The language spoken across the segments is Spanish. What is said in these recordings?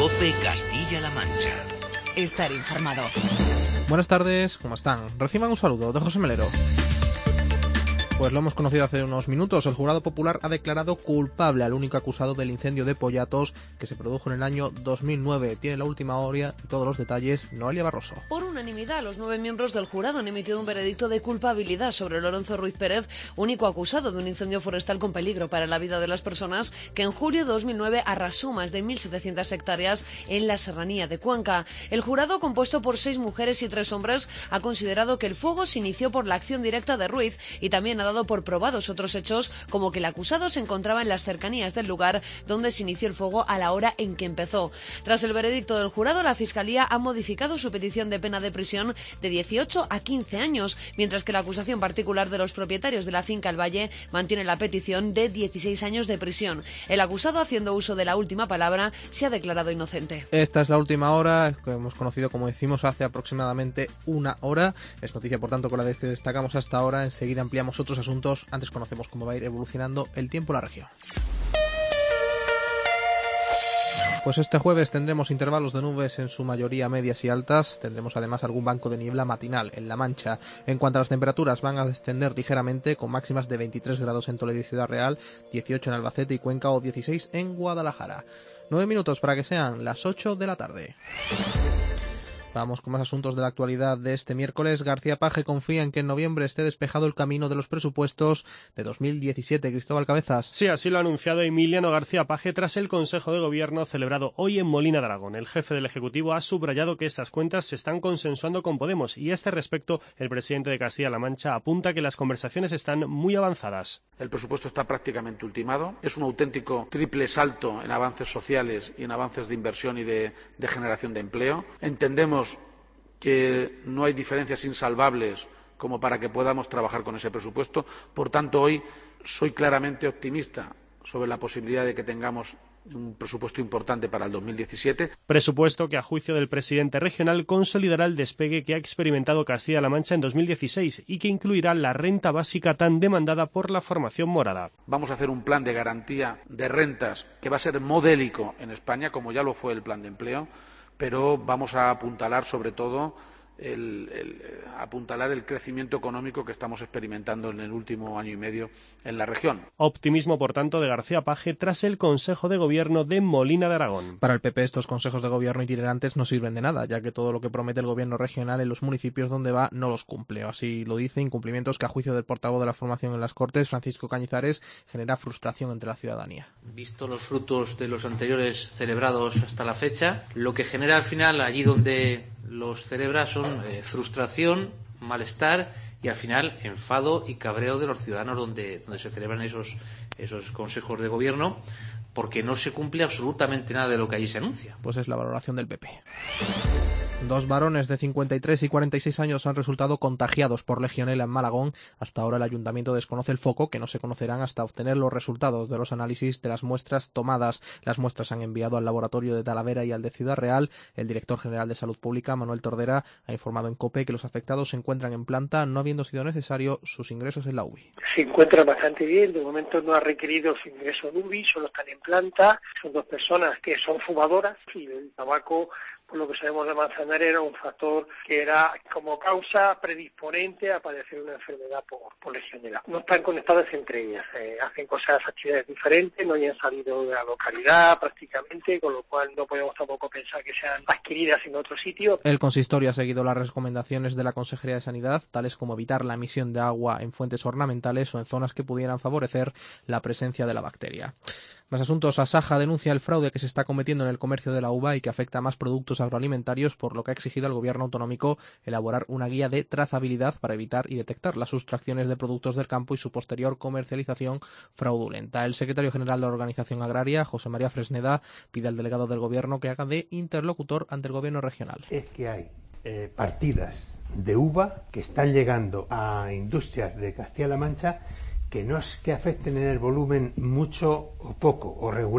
COPE Castilla-La Mancha. Estar informado. Buenas tardes, ¿cómo están? Reciban un saludo de José Melero. Pues lo hemos conocido hace unos minutos. El jurado popular ha declarado culpable al único acusado del incendio de Pollatos que se produjo en el año 2009. Tiene la última hora y todos los detalles Noelia Barroso. Por unanimidad, los 9 miembros del jurado han emitido un veredicto de culpabilidad sobre Lorenzo Ruiz Pérez, único acusado de un incendio forestal con peligro para la vida de las personas que en julio de 2009 arrasó más de 1.700 hectáreas en la serranía de Cuenca. El jurado, compuesto por 6 mujeres y 3 hombres, ha considerado que el fuego se inició por la acción directa de Ruiz y también ha dado por probados otros hechos, como que el acusado se encontraba en las cercanías del lugar donde se inició el fuego a la hora en que empezó. Tras el veredicto del jurado, la Fiscalía ha modificado su petición de pena de prisión de 18 a 15 años, mientras que la acusación particular de los propietarios de la finca El Valle mantiene la petición de 16 años de prisión. El acusado, haciendo uso de la última palabra, se ha declarado inocente. Esta es la última hora que hemos conocido, como decimos, hace aproximadamente una hora. Es noticia, por tanto, con la que destacamos hasta ahora. Enseguida ampliamos otros asuntos. Antes conocemos cómo va a ir evolucionando el tiempo en la región. Pues este jueves tendremos intervalos de nubes en su mayoría medias y altas. Tendremos además algún banco de niebla matinal en La Mancha. En cuanto a las temperaturas, van a descender ligeramente con máximas de 23 grados en Toledo y Ciudad Real, 18 en Albacete y Cuenca o 16 en Guadalajara. 9 minutos para que sean las 8 de la tarde. Vamos con más asuntos de la actualidad de este miércoles. García Page confía en que en noviembre esté despejado el camino de los presupuestos de 2017. Cristóbal Cabezas. Sí, así lo ha anunciado Emiliano García Page tras el Consejo de Gobierno celebrado hoy en Molina de Aragón. El jefe del Ejecutivo ha subrayado que estas cuentas se están consensuando con Podemos y a este respecto el presidente de Castilla-La Mancha apunta que las conversaciones están muy avanzadas. El presupuesto está prácticamente ultimado. Es un auténtico triple salto en avances sociales y en avances de inversión y de generación de empleo. Entendemos que no hay diferencias insalvables como para que podamos trabajar con ese presupuesto. Por tanto, hoy soy claramente optimista sobre la posibilidad de que tengamos un presupuesto importante para el 2017. Presupuesto que, a juicio del presidente regional, consolidará el despegue que ha experimentado Castilla-La Mancha en 2016 y que incluirá la renta básica tan demandada por la formación morada. Vamos a hacer un plan de garantía de rentas que va a ser modélico en España, como ya lo fue el plan de empleo, pero vamos a apuntalar sobre todo apuntalar el crecimiento económico que estamos experimentando en el último año y medio en la región. Optimismo, por tanto, de García Page tras el Consejo de Gobierno de Molina de Aragón. Para el PP estos consejos de gobierno itinerantes no sirven de nada, ya que todo lo que promete el gobierno regional en los municipios donde va no los cumple. Así lo dice, incumplimientos que a juicio del portavoz de la formación en las Cortes, Francisco Cañizares, genera frustración entre la ciudadanía. Visto los frutos de los anteriores celebrados hasta la fecha, lo que genera al final allí donde los celebra son frustración, malestar y al final enfado y cabreo de los ciudadanos donde se celebran esos consejos de gobierno, porque no se cumple absolutamente nada de lo que allí se anuncia. Pues es la valoración del PP. 2 varones de 53 y 46 años han resultado contagiados por legionela en Malagón. Hasta ahora el ayuntamiento desconoce el foco, que no se conocerán hasta obtener los resultados de los análisis de las muestras tomadas. Las muestras se han enviado al laboratorio de Talavera y al de Ciudad Real. El director general de Salud Pública, Manuel Tordera, ha informado en COPE que los afectados se encuentran en planta, no habiendo sido necesario sus ingresos en la UBI. Se encuentran bastante bien, de momento no ha requerido su ingreso en UBI, solo están en planta. Son 2 personas que son fumadoras y el tabaco, por lo que sabemos de Manzanares, era un factor que era como causa predisponente a padecer una enfermedad por legionela. No están conectadas entre ellas, hacen actividades diferentes, no hayan salido de la localidad prácticamente, con lo cual no podemos tampoco pensar que sean adquiridas en otro sitio. El consistorio ha seguido las recomendaciones de la Consejería de Sanidad, tales como evitar la emisión de agua en fuentes ornamentales o en zonas que pudieran favorecer la presencia de la bacteria. Más asuntos. Asaja denuncia el fraude que se está cometiendo en el comercio de la uva y que afecta a más productos agroalimentarios, por lo que ha exigido al gobierno autonómico elaborar una guía de trazabilidad para evitar y detectar las sustracciones de productos del campo y su posterior comercialización fraudulenta. El secretario general de la Organización Agraria, José María Fresneda, pide al delegado del gobierno que haga de interlocutor ante el gobierno regional. Es que hay partidas de uva que están llegando a industrias de Castilla-La Mancha que no es que afecten en el volumen mucho o poco o regular,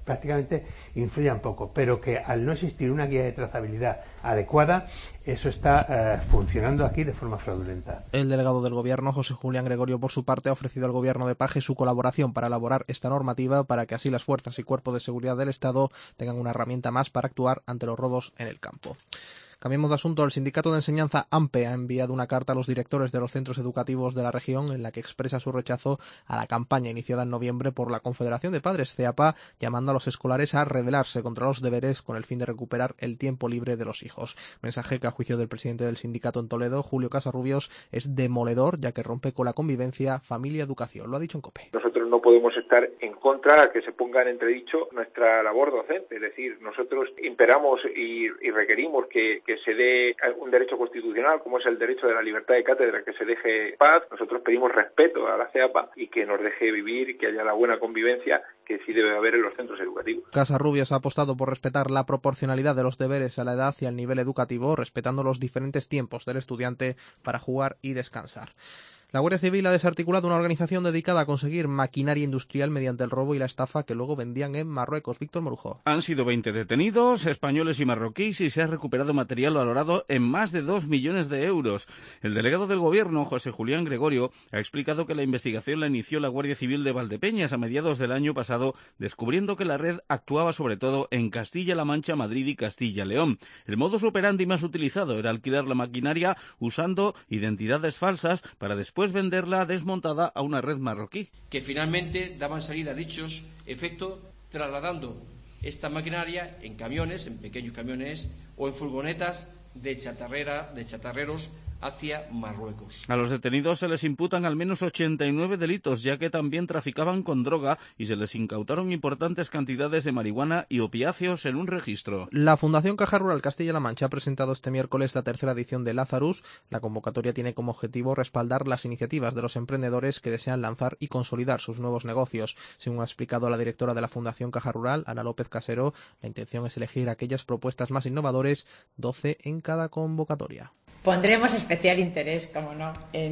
prácticamente influyan poco, pero que al no existir una guía de trazabilidad adecuada, eso está funcionando aquí de forma fraudulenta. El delegado del Gobierno, José Julián Gregorio, por su parte, ha ofrecido al Gobierno de Paje su colaboración para elaborar esta normativa para que así las fuerzas y cuerpos de seguridad del Estado tengan una herramienta más para actuar ante los robos en el campo. Cambiemos de asunto. El sindicato de enseñanza AMPE ha enviado una carta a los directores de los centros educativos de la región en la que expresa su rechazo a la campaña iniciada en noviembre por la Confederación de Padres CEAPA, llamando a los escolares a rebelarse contra los deberes con el fin de recuperar el tiempo libre de los hijos. Mensaje que, a juicio del presidente del sindicato en Toledo, Julio Casarrubios, es demoledor, ya que rompe con la convivencia familia-educación. Lo ha dicho en COPE. Nosotros no podemos estar en contra a que se ponga en entredicho nuestra labor docente. Es decir, nosotros imperamos y requerimos que se dé un derecho constitucional como es el derecho de la libertad de cátedra, que se deje paz. Nosotros pedimos respeto a la CEAPA y que nos deje vivir, que haya la buena convivencia que sí debe haber en los centros educativos. Casarrubios ha apostado por respetar la proporcionalidad de los deberes a la edad y al nivel educativo, respetando los diferentes tiempos del estudiante para jugar y descansar. La Guardia Civil ha desarticulado una organización dedicada a conseguir maquinaria industrial mediante el robo y la estafa que luego vendían en Marruecos. Víctor Morujo. Han sido 20 detenidos, españoles y marroquíes, y se ha recuperado material valorado en más de 2 millones de euros. El delegado del Gobierno, José Julián Gregorio, ha explicado que la investigación la inició la Guardia Civil de Valdepeñas a mediados del año pasado, descubriendo que la red actuaba sobre todo en Castilla-La Mancha, Madrid y Castilla-León. El modus operandi más utilizado era alquilar la maquinaria usando identidades falsas para después venderla desmontada a una red marroquí. Que finalmente daban salida a dichos efectos trasladando esta maquinaria en camiones, en pequeños camiones o en furgonetas de chatarreros hacia Marruecos. A los detenidos se les imputan al menos 89 delitos, ya que también traficaban con droga y se les incautaron importantes cantidades de marihuana y opiáceos en un registro. La Fundación Caja Rural Castilla-La Mancha ha presentado este miércoles la tercera edición de Lazarus. La convocatoria tiene como objetivo respaldar las iniciativas de los emprendedores que desean lanzar y consolidar sus nuevos negocios. Según ha explicado la directora de la Fundación Caja Rural, Ana López Casero, la intención es elegir aquellas propuestas más innovadoras, 12 en cada convocatoria. Pondremos especial interés, como no,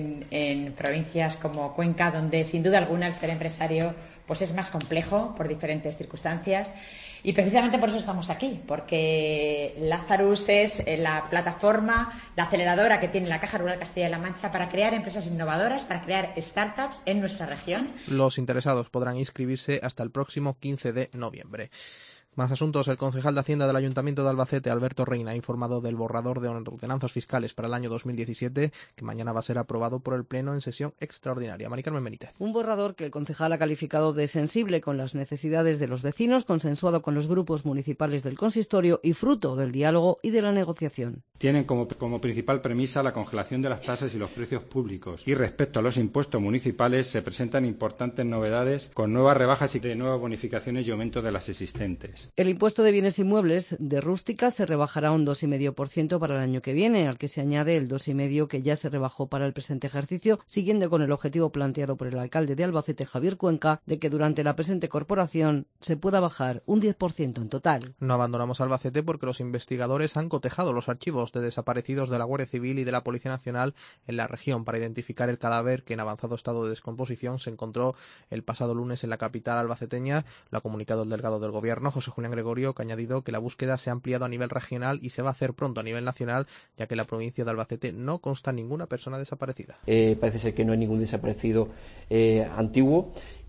en provincias como Cuenca, donde sin duda alguna el ser empresario pues es más complejo por diferentes circunstancias. Y precisamente por eso estamos aquí, porque Lazarus es la plataforma, la aceleradora que tiene la Caja Rural Castilla-La Mancha para crear empresas innovadoras, para crear startups en nuestra región. Los interesados podrán inscribirse hasta el próximo 15 de noviembre. Más asuntos. El concejal de Hacienda del Ayuntamiento de Albacete, Alberto Reina, ha informado del borrador de ordenanzas fiscales para el año 2017, que mañana va a ser aprobado por el Pleno en sesión extraordinaria. Mari Carmen Benítez. Un borrador que el concejal ha calificado de sensible con las necesidades de los vecinos, consensuado con los grupos municipales del consistorio y fruto del diálogo y de la negociación. Tienen como principal premisa la congelación de las tasas y los precios públicos. Y respecto a los impuestos municipales, se presentan importantes novedades con nuevas rebajas y de nuevas bonificaciones y aumento de las existentes. El impuesto de bienes inmuebles de rústica se rebajará un 2,5% para el año que viene, al que se añade el 2,5% que ya se rebajó para el presente ejercicio, siguiendo con el objetivo planteado por el alcalde de Albacete, Javier Cuenca, de que durante la presente corporación se pueda bajar un 10% en total. No abandonamos Albacete porque los investigadores han cotejado los archivos de desaparecidos de la Guardia Civil y de la Policía Nacional en la región para identificar el cadáver que en avanzado estado de descomposición se encontró el pasado lunes en la capital albaceteña. Lo ha comunicado el delegado del Gobierno, José Julián Gregorio, que ha añadido que la búsqueda se ha ampliado a nivel regional y se va a hacer pronto a nivel nacional, ya que en la provincia de Albacete no consta ninguna persona desaparecida. Parece ser que no hay ningún desaparecido antiguo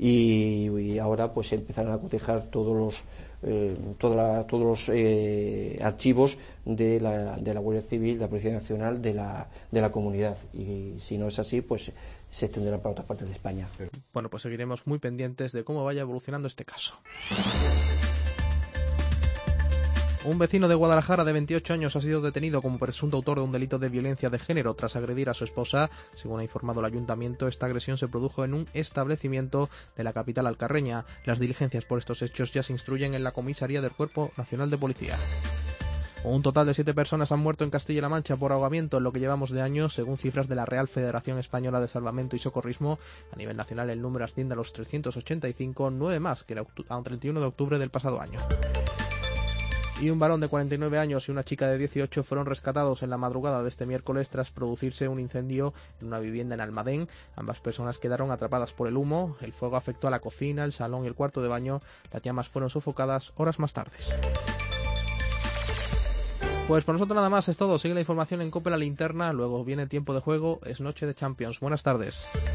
y ahora pues empezaron a cotejar todos los archivos de la Guardia Civil, de la Policía Nacional, de la comunidad, y si no es así pues se extenderá para otras partes de España. Bueno, pues seguiremos muy pendientes de cómo vaya evolucionando este caso. Un vecino de Guadalajara de 28 años ha sido detenido como presunto autor de un delito de violencia de género tras agredir a su esposa. Según ha informado el ayuntamiento, esta agresión se produjo en un establecimiento de la capital alcarreña. Las diligencias por estos hechos ya se instruyen en la comisaría del Cuerpo Nacional de Policía. Un total de 7 personas han muerto en Castilla-La Mancha por ahogamiento en lo que llevamos de año, según cifras de la Real Federación Española de Salvamento y Socorrismo. A nivel nacional el número asciende a los 385, 9 más que a un 31 de octubre del pasado año. Y un varón de 49 años y una chica de 18 fueron rescatados en la madrugada de este miércoles tras producirse un incendio en una vivienda en Almadén. Ambas personas quedaron atrapadas por el humo. El fuego afectó a la cocina, el salón y el cuarto de baño. Las llamas fueron sofocadas horas más tarde. Pues por nosotros nada más, es todo. Sigue la información en COPE La Linterna, luego viene tiempo de juego, es noche de Champions. Buenas tardes.